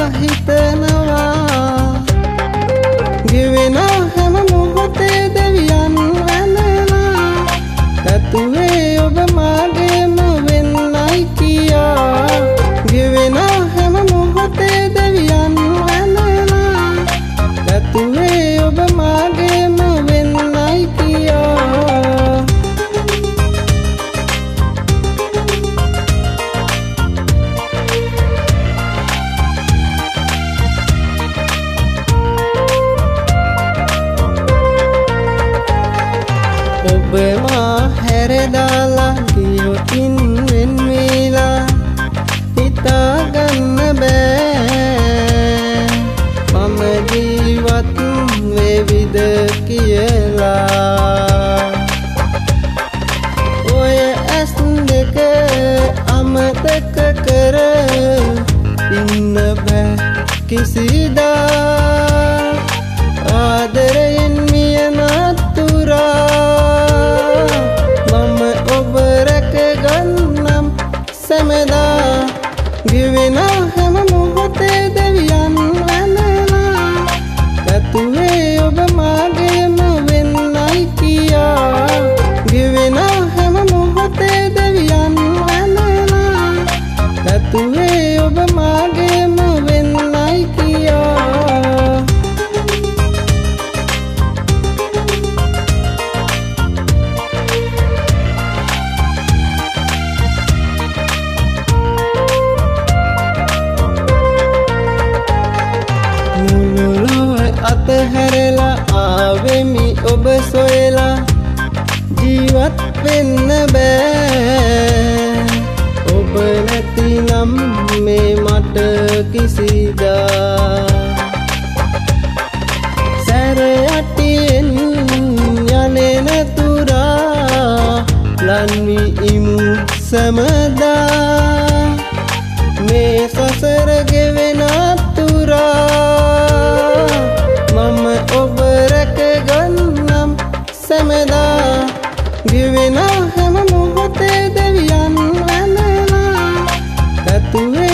හිතනවා ගෙවෙන හැම මොහොතේ දෙවියන් වැඳලා ඇතුවේ ඔබ මාගේම වෙන්නයි කියා ගෙවෙන හැම මොහොතේ දෙවියන් වැඳලා ඇතුවේ ඔබ මාගේම වෙන්නයි කියා ඔබ මා හැරදාලා ගියොතින් වෙන් වෙලා හිතාගන්න බෑ මම ජීවත් වෙවිද කියලා ඔය ඇස් දෙක අමතක කර ඉන්න බෑ කිසිදා ආදරයෙන් මිය නතුරා සැමදා ගෙවෙන හැම මොහොතේ දෙවියන් වැඳලා ඇතුවේ ඔබ මාගේම වෙන්නයි කියා ගෙවෙන හැම මොහොතේ දෙවියන් වැඳලා ඇතුවේ ඔබ මාගේම වෙන්නයි කියා අතහැරලා ආවෙමි ඔබ සොයලා ජීවත් වෙන්න බෑ ඔබ නැතිනම් මේ මට කිසිදා සැර යටියෙන් යන්නේ නතුරා ලන්වි ඉමු සැමදා මේ සසර ගෙවෙන තුරා මම ඔබ රැකගන්නම් සැමදා ගෙවෙන හැම මොහොතේ දෙවියන් වැඳලා ඇතුවේ